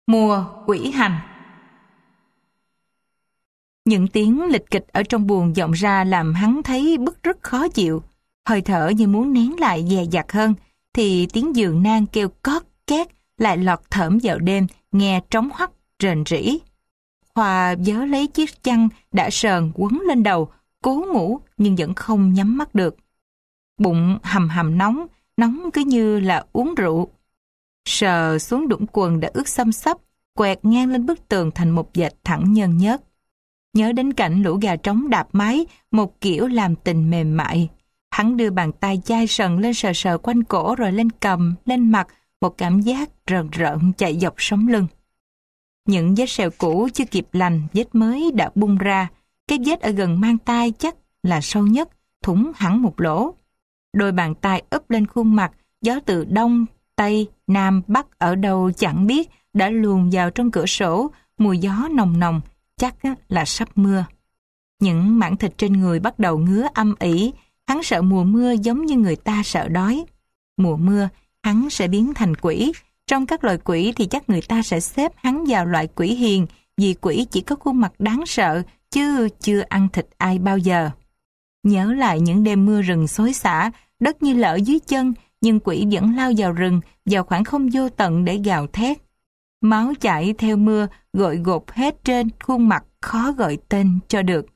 Mùa quỷ hành. Những tiếng lịch kịch ở trong buồng vọng ra làm hắn thấy bứt rứt khó chịu. Hơi thở như muốn nén lại dè dặt hơn, thì tiếng giường nang kêu cót két lại lọt thởm vào đêm, nghe trống hoắt, rền rĩ. Khoa vớ lấy chiếc chăn đã sờn quấn lên đầu, cố ngủ nhưng vẫn không nhắm mắt được. Bụng hầm hầm nóng, nóng cứ như là uống rượu. Sờ xuống đũng quần đã ướt xăm xấp, quẹt ngang lên bức tường thành một vệt thẳng nhơn nhớt. Nhớ đến cảnh lũ gà trống đạp mái, một kiểu làm tình mềm mại. Hắn đưa bàn tay chai sần lên sờ sờ quanh cổ rồi lên cằm, lên mặt, một cảm giác rợn rợn chạy dọc sống lưng. Những vết sẹo cũ chưa kịp lành, vết mới đã bung ra. Cái vết ở gần mang tai chắc là sâu nhất, thủng hẳn một lỗ. Đôi bàn tay úp lên khuôn mặt, gió từ đông, tây, nam, bắc ở đâu chẳng biết đã luồn vào trong cửa sổ, mùi gió nồng nồng, chắc là sắp mưa. Những mảng thịt trên người bắt đầu ngứa âm ỉ, hắn sợ mùa mưa giống như người ta sợ đói. Mùa mưa, hắn sẽ biến thành quỷ. Trong các loài quỷ thì chắc người ta sẽ xếp hắn vào loại quỷ hiền, vì quỷ chỉ có khuôn mặt đáng sợ, chứ chưa ăn thịt ai bao giờ. Nhớ lại những đêm mưa rừng xối xả, đất như lở dưới chân, nhưng quỷ vẫn lao vào rừng, vào khoảng không vô tận để gào thét. Máu chảy theo mưa, gội gột hết trên khuôn mặt khó gọi tên cho được.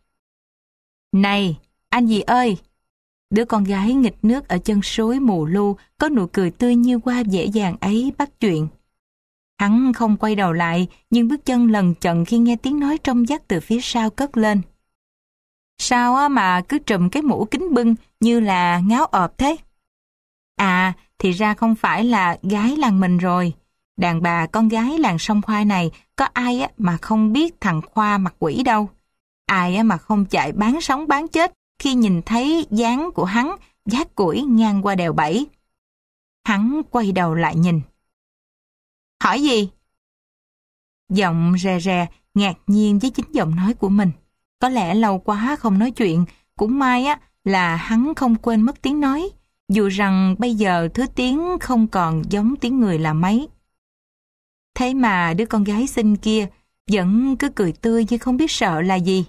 Này, anh gì ơi! Đứa con gái nghịch nước ở chân suối mù lu có nụ cười tươi như hoa dễ dàng ấy bắt chuyện. Hắn không quay đầu lại, nhưng bước chân lần chận khi nghe tiếng nói trong vắt từ phía sau cất lên. Sao mà cứ trùm cái mũ kính bưng như là ngáo ọp thế? À, thì ra không phải là gái làng mình rồi. Đàn bà con gái làng sông Khoai này có ai mà không biết thằng Khoa mặt quỷ đâu. Ai mà không chạy bán sống bán chết khi nhìn thấy dáng của hắn vác củi ngang qua đèo Bảy. Hắn quay đầu lại nhìn. Hỏi gì? Giọng rè rè, ngạc nhiên với chính giọng nói của mình. Có lẽ lâu quá không nói chuyện, cũng may là hắn không quên mất tiếng nói, dù rằng bây giờ thứ tiếng không còn giống tiếng người là mấy. Thế mà đứa con gái xinh kia vẫn cứ cười tươi như không biết sợ là gì.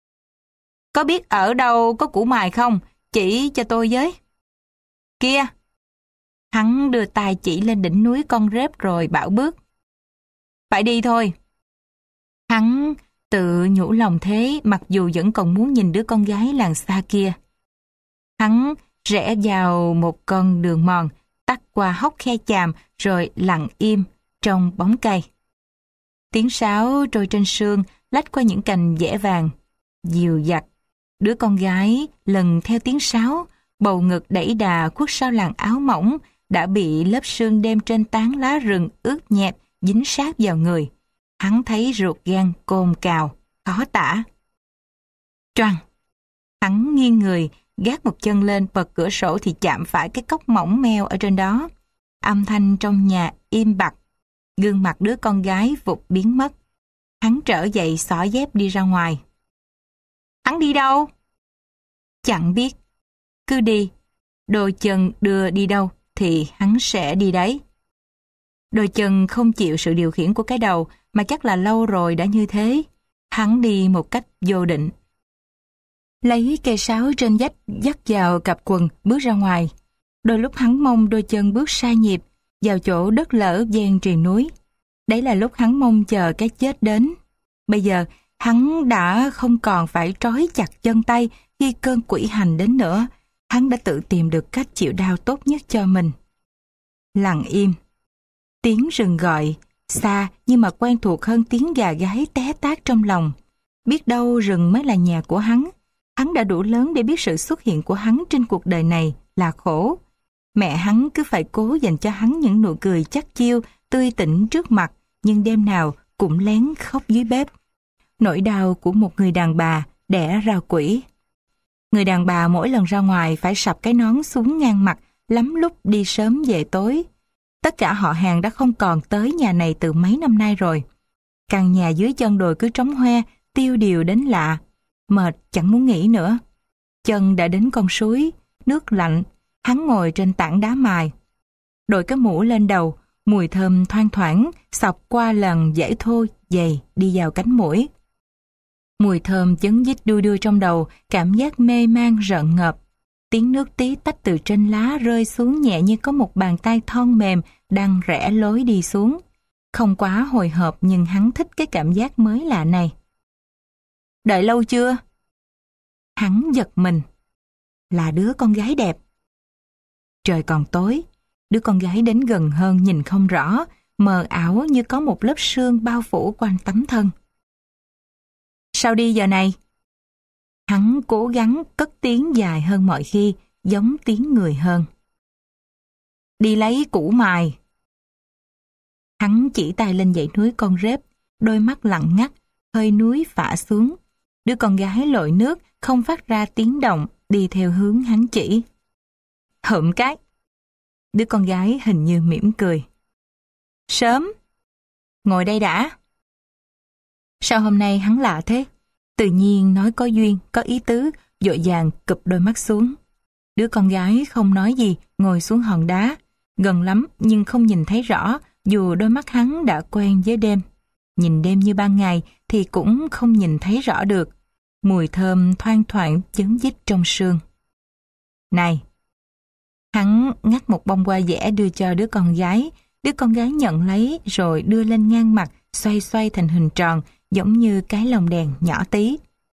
Có biết ở đâu có củ mài không? Chỉ cho tôi với. Kia! Hắn đưa tay chỉ lên đỉnh núi con rếp rồi bảo bước. Phải đi thôi. Hắn tự nhủ lòng thế, mặc dù vẫn còn muốn nhìn đứa con gái làng xa kia. Hắn rẽ vào một con đường mòn, tắt qua hốc khe chàm rồi lặng im trong bóng cây. Tiếng sáo trôi trên sương, lách qua những cành dẻ vàng, dìu dặt. Đứa con gái lần theo tiếng sáo, bầu ngực đẩy đà khuất sau làn áo mỏng đã bị lớp sương đêm trên tán lá rừng ướt nhẹp dính sát vào người. Hắn thấy ruột gan cồn cào, khó tả. Choang! Hắn nghiêng người, gác một chân lên bật cửa sổ thì chạm phải cái cốc mỏng meo ở trên đó. Âm thanh trong nhà im bặt. Gương mặt đứa con gái vụt biến mất. Hắn trở dậy xỏ dép đi ra ngoài. Hắn đi đâu? Chẳng biết. Cứ đi. Đôi chân đưa đi đâu thì hắn sẽ đi đấy. Đôi chân không chịu sự điều khiển của cái đầu, mà chắc là lâu rồi đã như thế. Hắn đi một cách vô định. Lấy cây sáo trên vách dắt vào cặp quần, bước ra ngoài. Đôi lúc hắn mong đôi chân bước sai nhịp, vào chỗ đất lở ven triền núi. Đấy là lúc hắn mong chờ cái chết đến. Bây giờ, hắn đã không còn phải trói chặt chân tay khi cơn quỷ hành đến nữa. Hắn đã tự tìm được cách chịu đau tốt nhất cho mình. Lặng im. Tiếng rừng gọi, xa nhưng mà quen thuộc hơn tiếng gà gáy té tát trong lòng. Biết đâu rừng mới là nhà của hắn. Hắn đã đủ lớn để biết sự xuất hiện của hắn trên cuộc đời này là khổ. Mẹ hắn cứ phải cố dành cho hắn những nụ cười chắc chiêu, tươi tỉnh trước mặt, nhưng đêm nào cũng lén khóc dưới bếp. Nỗi đau của một người đàn bà đẻ ra quỷ. Người đàn bà mỗi lần ra ngoài phải sập cái nón xuống ngang mặt, lắm lúc đi sớm về tối. Tất cả họ hàng đã không còn tới nhà này từ mấy năm nay rồi. Căn nhà dưới chân đồi cứ trống hoe, tiêu điều đến lạ. Mệt chẳng muốn nghỉ nữa. Chân đã đến con suối, nước lạnh. Hắn ngồi trên tảng đá mài. Đội cái mũ lên đầu, Mùi thơm thoang thoảng xộc qua làn giãi thô dày đi vào cánh mũi. Mùi thơm chấn dít đu đưa trong đầu, cảm giác mê man rợn ngợp. Tiếng nước tí tách từ trên lá rơi xuống nhẹ như có một bàn tay thon mềm đang rẽ lối đi xuống. Không quá hồi hộp nhưng hắn thích cái cảm giác mới lạ này. Đợi lâu chưa? Hắn giật mình. Là đứa con gái đẹp. Trời còn tối, đứa con gái đến gần hơn nhìn không rõ, mờ ảo như có một lớp sương bao phủ quanh tấm thân. Sao đi giờ này? Hắn cố gắng cất tiếng dài hơn mọi khi, giống tiếng người hơn. Đi lấy củ mài. Hắn chỉ tay lên dãy núi con rếp, đôi mắt lặng ngắt, hơi núi phả xuống. Đứa con gái lội nước, không phát ra tiếng động, đi theo hướng hắn chỉ. Hụm cái. Đứa con gái hình như mỉm cười. Sớm. Ngồi đây đã. Sao hôm nay hắn lạ thế? Tự nhiên nói có duyên, có ý tứ, vội vàng cụp đôi mắt xuống. Đứa con gái không nói gì, ngồi xuống hòn đá. Gần lắm nhưng không nhìn thấy rõ, dù đôi mắt hắn đã quen với đêm. Nhìn đêm như ban ngày thì cũng không nhìn thấy rõ được. Mùi thơm thoang thoảng chấn dít trong sương. Này! Hắn ngắt một bông hoa dẻ đưa cho đứa con gái. Đứa con gái nhận lấy rồi đưa lên ngang mặt, xoay xoay thành hình tròn, giống như cái lồng đèn nhỏ tí.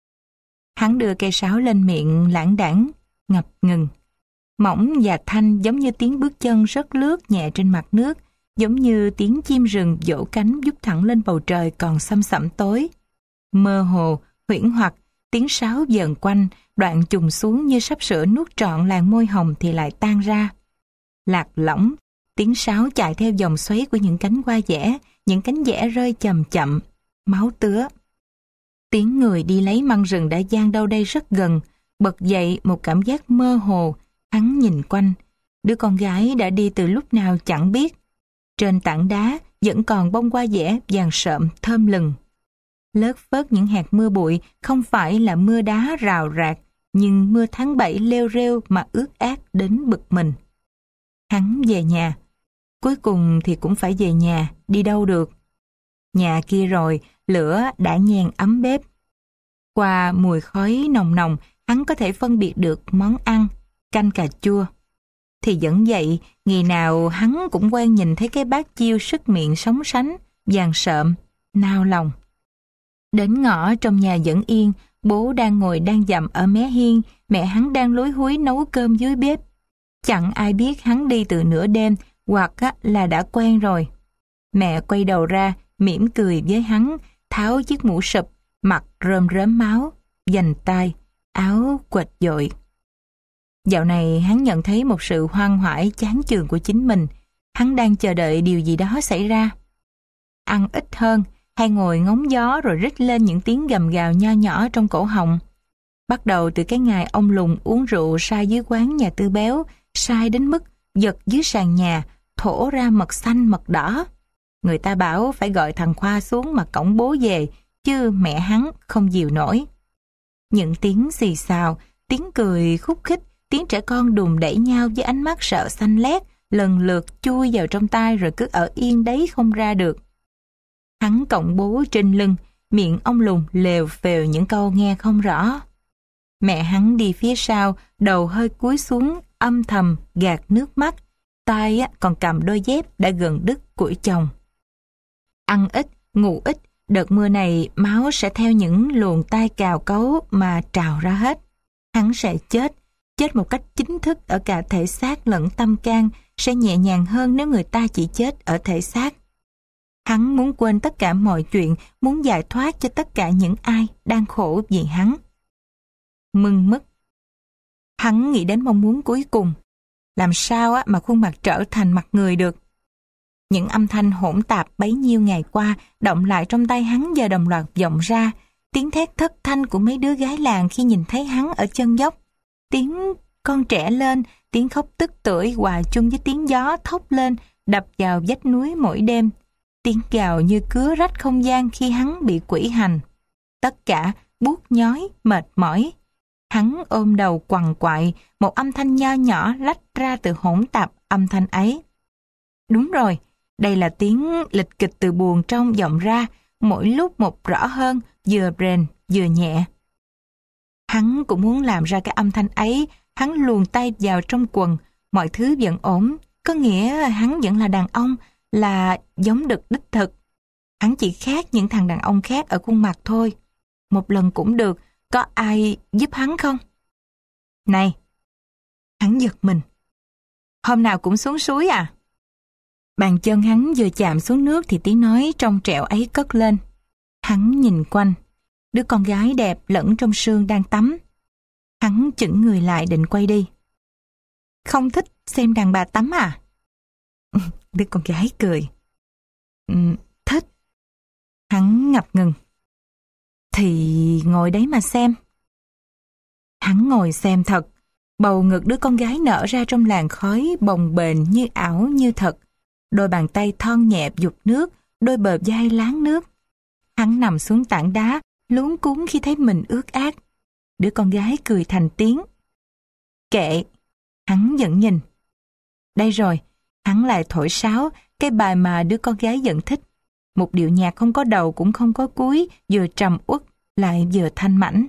Hắn đưa cây sáo lên miệng lãng đãng, ngập ngừng. Mỏng và thanh giống như tiếng bước chân rất lướt nhẹ trên mặt nước, giống như tiếng chim rừng vỗ cánh vút thẳng lên bầu trời còn xăm xẩm tối. Mơ hồ, huyễn hoặc, tiếng sáo vờn quanh, đoạn trùng xuống như sắp sửa nuốt trọn làn môi hồng thì lại tan ra. Lạc lõng, tiếng sáo chạy theo dòng xoáy của những cánh hoa dẻ, những cánh dẻ rơi chậm chậm, máu tứa. Tiếng người đi lấy măng rừng đã vang đâu đây rất gần, bật dậy một cảm giác mơ hồ. Hắn nhìn quanh, đứa con gái đã đi từ lúc nào chẳng biết. Trên tảng đá vẫn còn bông hoa dẻ vàng sợm thơm lừng. Lất phất những hạt mưa bụi, không phải là mưa đá rào rạc, nhưng mưa tháng 7 leo rêu mà ướt át đến bực mình. Hắn về nhà. Cuối cùng thì cũng phải về nhà, đi đâu được. Nhà kia rồi, lửa đã nhen ấm bếp. Qua mùi khói nồng nồng, hắn có thể phân biệt được món ăn, canh cà chua. Thì vẫn vậy, ngày nào hắn cũng quen nhìn thấy cái bát chiêu sứt miệng sóng sánh, vàng sợm, nao lòng. Đến ngõ trong nhà vẫn yên, bố đang ngồi đang dặm ở mé hiên, mẹ hắn đang lúi húi nấu cơm dưới bếp. Chẳng ai biết hắn đi từ nửa đêm, hoặc là đã quen rồi. Mẹ quay đầu ra, mỉm cười với hắn, tháo chiếc mũ sụp, mặt rơm rớm máu, vành tai, áo quệt dội. Dạo này hắn nhận thấy một sự hoang hoải chán chường của chính mình. Hắn đang chờ đợi điều gì đó xảy ra. Ăn ít hơn, hay ngồi ngóng gió rồi rít lên những tiếng gầm gào nho nhỏ trong cổ họng. Bắt đầu từ cái ngày ông Lùng uống rượu sai dưới quán nhà Tư Béo, sai đến mức giật dưới sàn nhà, thổ ra mật xanh mật đỏ. Người ta bảo phải gọi thằng Khoa xuống mà cõng bố về, chứ mẹ hắn không dìu nổi. Những tiếng xì xào, tiếng cười khúc khích, tiếng trẻ con đùn đẩy nhau với ánh mắt sợ xanh lét, lần lượt chui vào trong tai rồi cứ ở yên đấy không ra được. Hắn cõng bố trên lưng, miệng ông Lùng lèo phèo những câu nghe không rõ. Mẹ hắn đi phía sau, đầu hơi cúi xuống, âm thầm gạt nước mắt, tay còn cầm đôi dép đã gần đứt của chồng. Ăn ít, ngủ ít, đợt mưa này máu sẽ theo những luồng tai cào cấu mà trào ra hết. Hắn sẽ chết một cách chính thức ở cả thể xác lẫn tâm can, sẽ nhẹ nhàng hơn nếu người ta chỉ chết ở thể xác. Hắn muốn quên tất cả mọi chuyện, muốn giải thoát cho tất cả những ai đang khổ vì hắn. Mừng mức. Hắn nghĩ đến mong muốn cuối cùng. Làm sao mà khuôn mặt trở thành mặt người được? Những âm thanh hỗn tạp bấy nhiêu ngày qua động lại trong tay hắn giờ đồng loạt vọng ra. Tiếng thét thất thanh của mấy đứa gái làng khi nhìn thấy hắn ở chân dốc. Tiếng con trẻ lên, tiếng khóc tức tưởi hòa chung với tiếng gió thốc lên đập vào vách núi mỗi đêm. Tiếng gào như cứa rách không gian khi hắn bị quỷ hành. Tất cả buốt nhói, mệt mỏi. Hắn ôm đầu quằn quại, một âm thanh nho nhỏ lách ra từ hỗn tạp âm thanh ấy. Đúng rồi, Đây là tiếng lịch kịch từ buồng trong vọng ra, mỗi lúc một rõ hơn, vừa rền vừa nhẹ. Hắn cũng muốn làm ra cái âm thanh ấy, hắn luồn tay vào trong quần, mọi thứ vẫn ổn, có nghĩa hắn vẫn là đàn ông, là giống đực đích thực. Hắn chỉ khác những thằng đàn ông khác ở khuôn mặt thôi. Một lần cũng được, có ai giúp hắn không? Này! Hắn giật mình. Hôm nào cũng xuống suối à? Bàn chân hắn vừa chạm xuống nước thì tiếng nói trong trẻo ấy cất lên. Hắn nhìn quanh. Đứa con gái đẹp lẫn trong sương đang tắm. Hắn chững người lại định quay đi. Không thích xem đàn bà tắm à? Đứa con gái cười. Thích. Hắn ngập ngừng. Thì ngồi đấy mà xem. Hắn ngồi xem thật. Bầu ngực đứa con gái nở ra trong làn khói bồng bềnh như ảo như thật. Đôi bàn tay thon nhẹ giục nước, đôi bờ vai láng nước. Hắn nằm xuống tảng đá, luống cuống khi thấy mình ướt át. Đứa con gái cười thành tiếng. Kệ, hắn vẫn nhìn. Đây rồi, hắn lại thổi sáo, cái bài mà đứa con gái vẫn thích. Một điệu nhạc không có đầu cũng không có cuối, vừa trầm uất lại vừa thanh mảnh.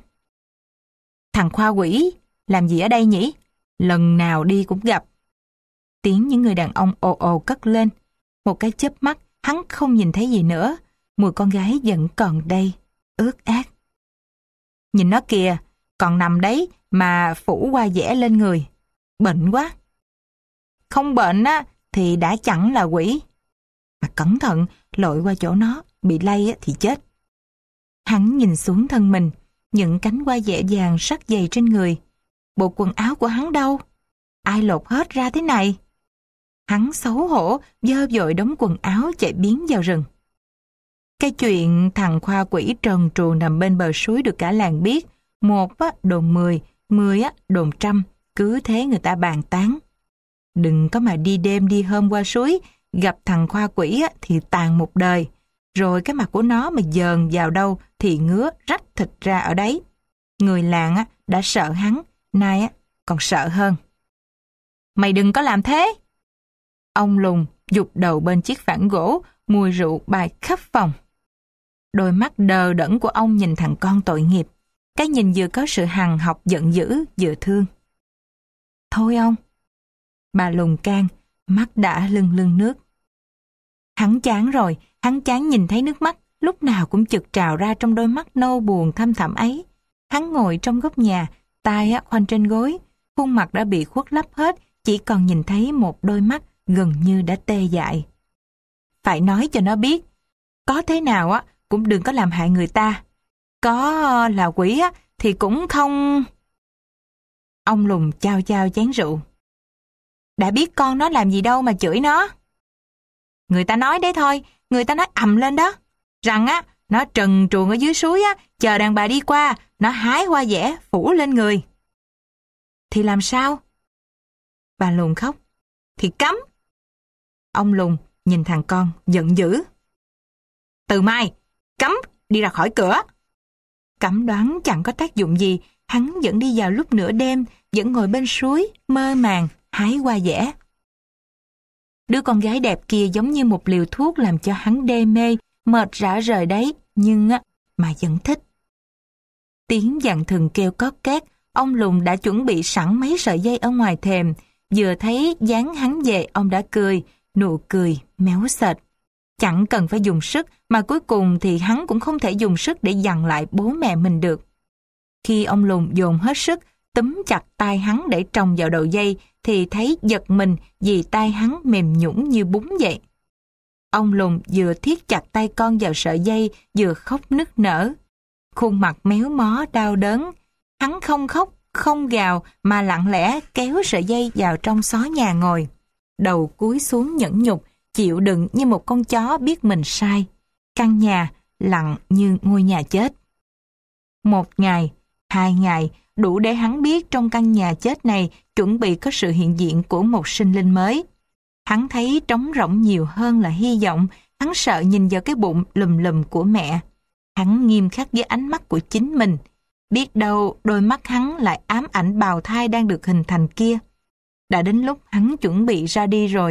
Thằng Khoa Quỷ, làm gì ở đây nhỉ? Lần nào đi cũng gặp. Tiếng những người đàn ông ồ ồ cất lên. Một cái chớp mắt, hắn không nhìn thấy gì nữa. Mùi con gái vẫn còn đây, ướt át. Nhìn nó kìa, còn nằm đấy mà phủ hoa dẻ lên người. Bệnh quá. Không bệnh á, thì đã chẳng là quỷ. Mà cẩn thận, lội qua chỗ nó, bị lây á, thì chết. Hắn nhìn xuống thân mình, những cánh hoa dẻ vàng sắc dày trên người. Bộ quần áo của hắn đâu? Ai lột hết ra thế này? Hắn xấu hổ, dơ dội đống quần áo chạy biến vào rừng. Cái chuyện thằng Khoa Quỷ trần truồng nằm bên bờ suối được cả làng biết. Một á, đồn 10, 10 á, đồn 100, cứ thế người ta bàn tán. Đừng có mà đi đêm đi hôm qua suối, gặp thằng Khoa Quỷ á, thì tàn một đời. Rồi cái mặt của nó mà dờn vào đâu thì ngứa rách thịt ra ở đấy. Người làng á, đã sợ hắn, nay á, còn sợ hơn. Mày đừng có làm thế! Ông Lùng giục đầu bên chiếc phản gỗ, mùi rượu bay khắp phòng. Đôi mắt đờ đẫn của ông nhìn thằng con tội nghiệp. Cái nhìn vừa có sự hằn học giận dữ, vừa thương. Thôi ông! Bà Lùng can, mắt đã lưng lưng nước. Hắn chán rồi, hắn chán nhìn thấy nước mắt, lúc nào cũng chực trào ra trong đôi mắt nâu buồn thâm thẳm ấy. Hắn ngồi trong góc nhà, tay khoanh trên gối, khuôn mặt đã bị khuất lấp hết, chỉ còn nhìn thấy một đôi mắt gần như đã tê dại. Phải nói cho nó biết, có thế nào á cũng đừng có làm hại người ta. Có là quỷ á thì cũng không... Ông Lùng chao chao chén rượu. Đã biết con nó làm gì đâu mà chửi nó. Người ta nói đấy thôi, người ta nói ầm lên đó. Rằng á, nó trần truồng ở dưới suối á, chờ đàn bà đi qua, nó hái hoa dẻ phủ lên người. Thì làm sao? Bà Lùng khóc. Thì cấm. Ông Lùng nhìn thằng con giận dữ. Từ mai, cấm đi ra khỏi cửa. Cấm đoán chẳng có tác dụng gì, hắn vẫn đi vào lúc nửa đêm, vẫn ngồi bên suối, mơ màng, hái hoa dẻ. Đứa con gái đẹp kia giống như một liều thuốc làm cho hắn đê mê, mệt rã rời đấy, nhưng mà vẫn thích. Tiếng dặn thừng kêu cót két, ông Lùng đã chuẩn bị sẵn mấy sợi dây ở ngoài thềm, vừa thấy dáng hắn về ông đã cười, nụ cười méo sệt. Chẳng cần phải dùng sức, mà cuối cùng thì hắn cũng không thể dùng sức để dằn lại bố mẹ mình được. Khi ông Lùng dồn hết sức, túm chặt tay hắn để trồng vào đầu dây, thì thấy giật mình vì tay hắn mềm nhũn như bún vậy. Ông Lùng vừa thiết chặt tay con vào sợi dây, vừa khóc nức nở. Khuôn mặt méo mó đau đớn, hắn không khóc, không gào mà lặng lẽ kéo sợi dây vào trong xó nhà ngồi. Đầu cúi xuống nhẫn nhục, chịu đựng như một con chó biết mình sai. Căn nhà lặng như ngôi nhà chết. 1 ngày, 2 ngày, đủ để hắn biết trong căn nhà chết này chuẩn bị có sự hiện diện của một sinh linh mới. Hắn thấy trống rỗng nhiều hơn là hy vọng, hắn sợ nhìn vào cái bụng lùm lùm của mẹ. Hắn nghiêm khắc với ánh mắt của chính mình. Biết đâu đôi mắt hắn lại ám ảnh bào thai đang được hình thành kia. Đã đến lúc hắn chuẩn bị ra đi rồi,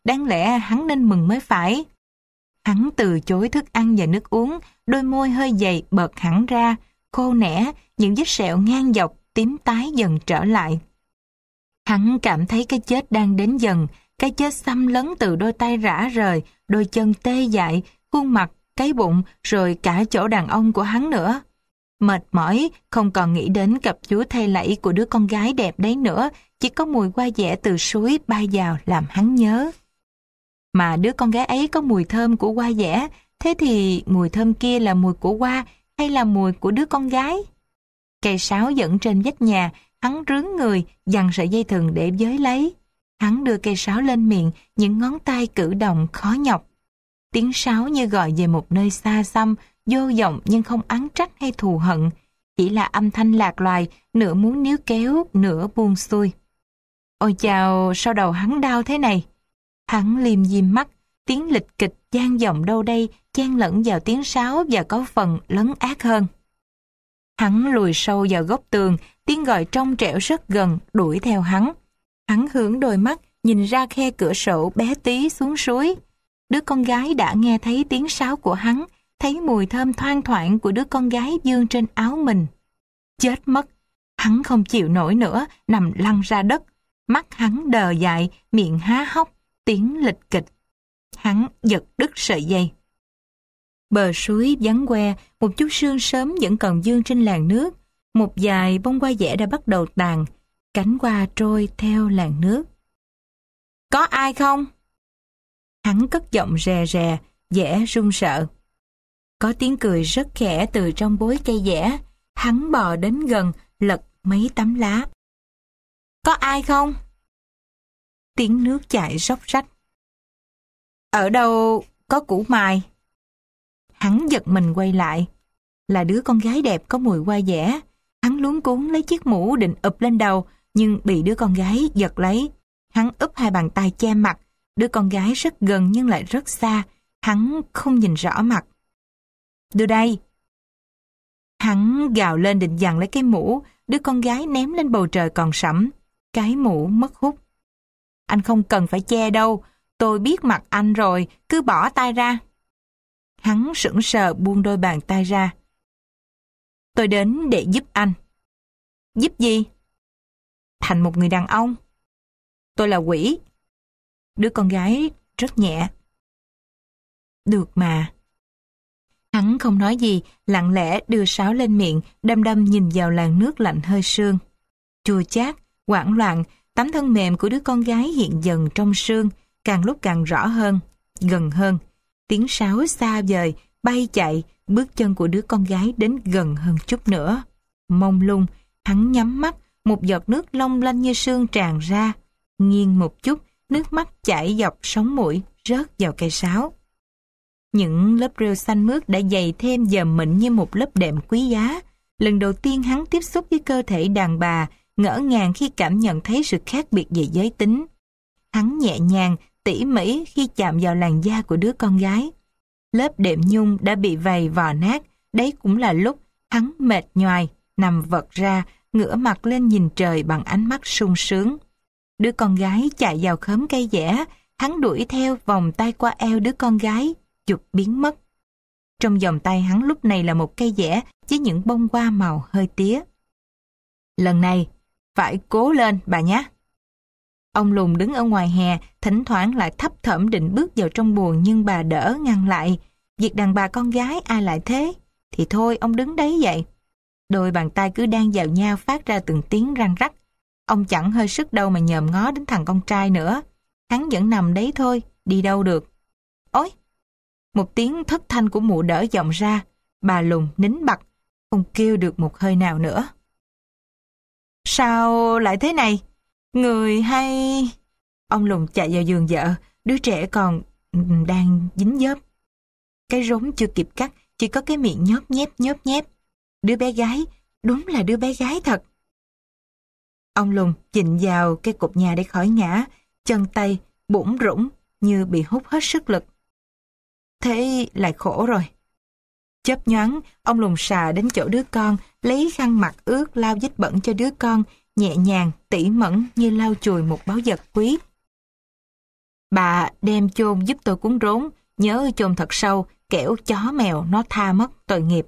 đáng lẽ hắn nên mừng mới phải. Hắn từ chối thức ăn và nước uống, đôi môi hơi dày bật hẳn ra, khô nẻ, những vết sẹo ngang dọc, tím tái dần trở lại. Hắn cảm thấy cái chết đang đến dần, cái chết xâm lấn từ đôi tay rã rời, đôi chân tê dại, khuôn mặt, cái bụng, rồi cả chỗ đàn ông của hắn nữa. Mệt mỏi, không còn nghĩ đến cặp chúa thay lẫy của đứa con gái đẹp đấy nữa, chỉ có mùi hoa dẻ từ suối bay vào làm hắn nhớ. Mà đứa con gái ấy có mùi thơm của hoa dẻ, thế thì mùi thơm kia là mùi của hoa hay là mùi của đứa con gái? Cây sáo dẫn trên vách nhà, hắn rướn người, giằng sợi dây thừng để giới lấy. Hắn đưa cây sáo lên miệng, những ngón tay cử động khó nhọc. Tiếng sáo như gọi về một nơi xa xăm, vô vọng nhưng không oán trách hay thù hận. Chỉ là âm thanh lạc loài, nửa muốn níu kéo, nửa buông xuôi. Ôi chào, sao đầu hắn đau thế này? Hắn liêm diêm mắt, tiếng lịch kịch vang vọng đâu đây, chen lẫn vào tiếng sáo và có phần lấn át hơn. Hắn lùi sâu vào góc tường, tiếng gọi trong trẻo rất gần, đuổi theo hắn. Hắn hướng đôi mắt, nhìn ra khe cửa sổ bé tí xuống suối. Đứa con gái đã nghe thấy tiếng sáo của hắn, thấy mùi thơm thoang thoảng của đứa con gái vương trên áo mình. Chết mất! Hắn không chịu nổi nữa, nằm lăn ra đất. Mắt hắn đờ dại, miệng há hốc, tiếng lịch kịch. Hắn giật đứt sợi dây. Bờ suối vắng que, một chút sương sớm vẫn còn vương trên làn nước. Một vài bông hoa dẻ đã bắt đầu tàn, cánh hoa trôi theo làn nước. Có ai không? Hắn cất giọng rè rè, vẻ run sợ. Có tiếng cười rất khẽ từ trong bối cây dẻ. Hắn bò đến gần, lật mấy tấm lá. Có ai không? Tiếng nước chảy róc rách. Ở đâu có củ mài? Hắn giật mình quay lại. Là đứa con gái đẹp có mùi hoa dẻ. Hắn luống cuống lấy chiếc mũ định ụp lên đầu, nhưng bị đứa con gái giật lấy. Hắn úp hai bàn tay che mặt. Đứa con gái rất gần nhưng lại rất xa. Hắn không nhìn rõ mặt. Đưa đây. Hắn gào lên định giằng lấy cái mũ. Đứa con gái ném lên bầu trời còn sẫm. Cái mũ mất hút. Anh không cần phải che đâu. Tôi biết mặt anh rồi. Cứ bỏ tay ra. Hắn sững sờ buông đôi bàn tay ra. Tôi đến để giúp anh. Giúp gì? Thành một người đàn ông. Tôi là quỷ. Đứa con gái rất nhẹ. Được mà. Hắn không nói gì, lặng lẽ đưa sáo lên miệng, đăm đăm nhìn vào làn nước lạnh hơi sương. Chua chát, hoảng loạn, tấm thân mềm của đứa con gái hiện dần trong sương, càng lúc càng rõ hơn, gần hơn. Tiếng sáo xa vời, bay chạy, bước chân của đứa con gái đến gần hơn chút nữa. Mông lung, hắn nhắm mắt, một giọt nước long lanh như sương tràn ra. Nghiêng một chút, nước mắt chảy dọc sống mũi, rớt vào cây sáo. Những lớp rêu xanh mướt đã dày thêm dờm mịn như một lớp đệm quý giá. Lần đầu tiên hắn tiếp xúc với cơ thể đàn bà, ngỡ ngàng khi cảm nhận thấy sự khác biệt về giới tính. Hắn nhẹ nhàng, tỉ mỉ khi chạm vào làn da của đứa con gái. Lớp đệm nhung đã bị vầy vò nát, đấy cũng là lúc hắn mệt nhoài, nằm vật ra, ngửa mặt lên nhìn trời bằng ánh mắt sung sướng. Đứa con gái chạy vào khóm cây dẻ, hắn đuổi theo vòng tay qua eo đứa con gái, chụp biến mất. Trong vòng tay hắn lúc này là một cây dẻ với những bông hoa màu hơi tía. Lần này, phải cố lên bà nhé. Ông Lùng đứng ở ngoài hè, thỉnh thoảng lại thấp thỏm định bước vào trong buồng nhưng bà đỡ ngăn lại. Việc đàn bà con gái ai lại thế? Thì thôi ông đứng đấy vậy. Đôi bàn tay cứ đan vào nhau phát ra từng tiếng răng rắc. Ông chẳng hơi sức đâu mà nhòm ngó đến thằng con trai nữa. Hắn vẫn nằm đấy thôi, đi đâu được. Ôi! Một tiếng thất thanh của mụ đỡ vọng ra. Bà Lùng nín bặt, không kêu được một hơi nào nữa. Sao lại thế này? Người hay... Ông Lùng chạy vào giường vợ, đứa trẻ còn đang dính dớp. Cái rốn chưa kịp cắt, chỉ có cái miệng nhóp nhép. Đứa bé gái, đúng là đứa bé gái thật. Ông Lùng chình vào cái cột nhà để khỏi ngã, chân tay bủn rủn như bị hút hết sức lực. Thế lại khổ rồi. Chớp nhoáng, ông Lùng xà đến chỗ đứa con, lấy khăn mặt ướt lau vết bẩn cho đứa con, nhẹ nhàng, tỉ mẩn như lau chùi một báu vật quý. Bà đem chôn giúp tôi cuốn rốn, nhớ chôn thật sâu, kẻo chó mèo nó tha mất tội nghiệp.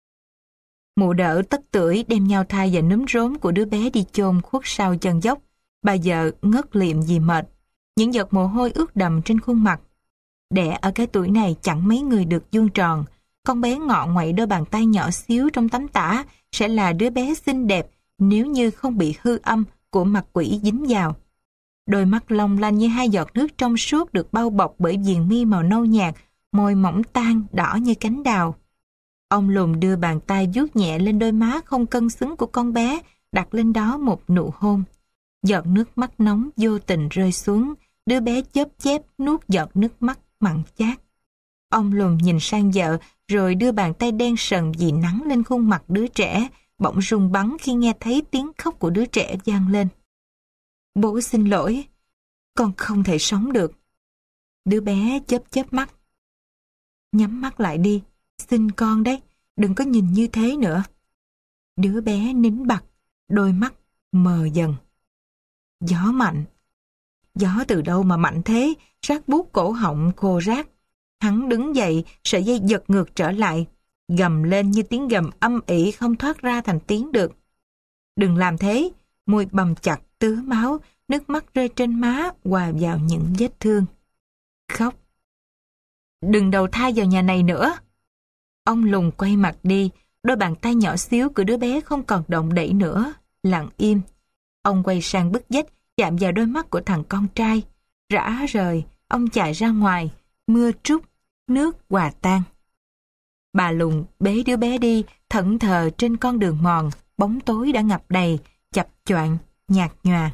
Mụ đỡ tất tưởi đem nhau thai và núm rốn của đứa bé đi chôn khuất sau chân dốc. Bà vợ ngất liệm vì mệt. Những giọt mồ hôi ướt đầm trên khuôn mặt. Đẻ ở cái tuổi này chẳng mấy người được vuông tròn. Con bé ngọ ngoậy đôi bàn tay nhỏ xíu trong tấm tã sẽ là đứa bé xinh đẹp nếu như không bị hư âm của mặt quỷ dính vào. Đôi mắt long lanh như hai giọt nước trong suốt được bao bọc bởi viền mi màu nâu nhạt, môi mỏng tang đỏ như cánh đào. Ông Lùn đưa bàn tay vuốt nhẹ lên đôi má không cân xứng của con bé, đặt lên đó một nụ hôn. Giọt nước mắt nóng vô tình rơi xuống, đứa bé chớp chép nuốt giọt nước mắt mặn chát. Ông Lùn nhìn sang vợ rồi đưa bàn tay đen sần vì nắng lên khuôn mặt đứa trẻ, bỗng rung bắn khi nghe thấy tiếng khóc của đứa trẻ vang lên. Bố xin lỗi, con không thể sống được. Đứa bé chớp chớp mắt. Nhắm mắt lại đi, xin con đấy, đừng có nhìn như thế nữa. Đứa bé nín bặt, đôi mắt mờ dần. Gió mạnh. Gió từ đâu mà mạnh thế, rát buốt cổ họng khô rát. Hắn đứng dậy, sợi dây giật ngược trở lại, gầm lên như tiếng gầm âm ỉ không thoát ra thành tiếng được. Đừng làm thế, môi bầm chặt tứa máu, nước mắt rơi trên má hòa vào những vết thương. Khóc. Đừng đầu thai vào nhà này nữa. Ông Lùn quay mặt đi, đôi bàn tay nhỏ xíu của đứa bé không còn động đậy nữa, lặng im. Ông quay sang bức vách, chạm vào đôi mắt của thằng con trai. Rã rời, ông chạy ra ngoài, mưa trút, nước hòa tan. Bà Lùn bế đứa bé đi, thẫn thờ trên con đường mòn, bóng tối đã ngập đầy, chập choạng, nhạt nhòa.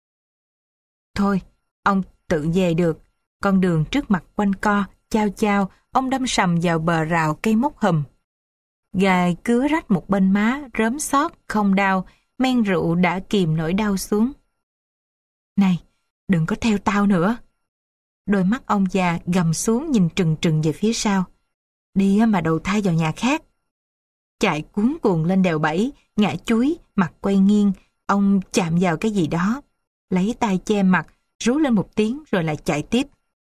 Thôi, ông tự về được. Con đường trước mặt quanh co, chao chao, ông đâm sầm vào bờ rào cây mốc hùm. Gài cứa rách một bên má, rớm xót, không đau, men rượu đã kìm nỗi đau xuống. Này, đừng có theo tao nữa. Đôi mắt ông già gầm xuống nhìn trừng trừng về phía sau. Đi mà đầu thai vào nhà khác. Chạy cuống cuồng lên đèo bẫy, ngã chúi, mặt quay nghiêng, ông chạm vào cái gì đó. Lấy tay che mặt, rú lên một tiếng rồi lại chạy tiếp.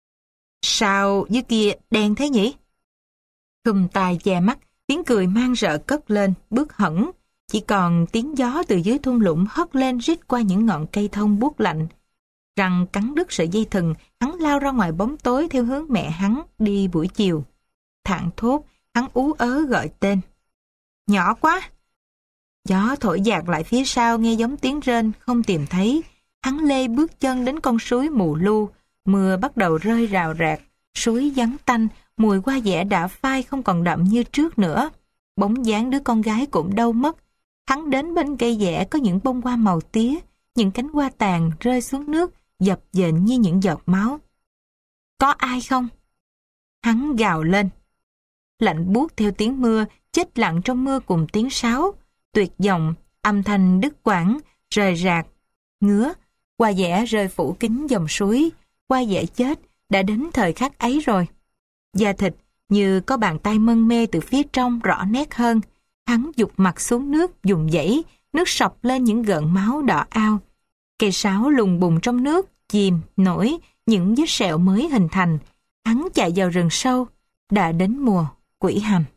Sao dưới kia đen thế nhỉ? Khum tay che mắt, tiếng cười mang rợ cất lên, bước hẳn. Chỉ còn tiếng gió từ dưới thung lũng hất lên rít qua những ngọn cây thông buốt lạnh. Răng cắn đứt sợi dây thừng, hắn lao ra ngoài bóng tối theo hướng mẹ hắn đi buổi chiều. Thảng thốt, hắn ú ớ gọi tên. Nhỏ quá! Gió thổi dạt lại phía sau nghe giống tiếng rên không tìm thấy. Hắn lê bước chân đến con suối mù lu. Mưa bắt đầu rơi rào rạc, suối vắng tanh, mùi hoa dẻ đã phai không còn đậm như trước nữa. Bóng dáng đứa con gái cũng đâu mất. Hắn đến bên cây dẻ có những bông hoa màu tía, những cánh hoa tàn rơi xuống nước, dập dềnh như những giọt máu. Có ai không? Hắn gào lên. Lạnh buốt theo tiếng mưa, chết lặng trong mưa cùng tiếng sáo, tuyệt vọng, âm thanh đứt quãng, rời rạc, ngứa, hoa dẻ rơi phủ kín dòng suối, hoa dẻ chết, đã đến thời khắc ấy rồi. Da thịt như có bàn tay mân mê từ phía trong rõ nét hơn. Hắn giục mặt xuống nước, dùng dãy, nước sộc lên những gợn máu đỏ ao. Cây sáo lùng bùng trong nước, chìm, nổi, những vết sẹo mới hình thành. Hắn chạy vào rừng sâu, đã đến mùa quỷ hầm.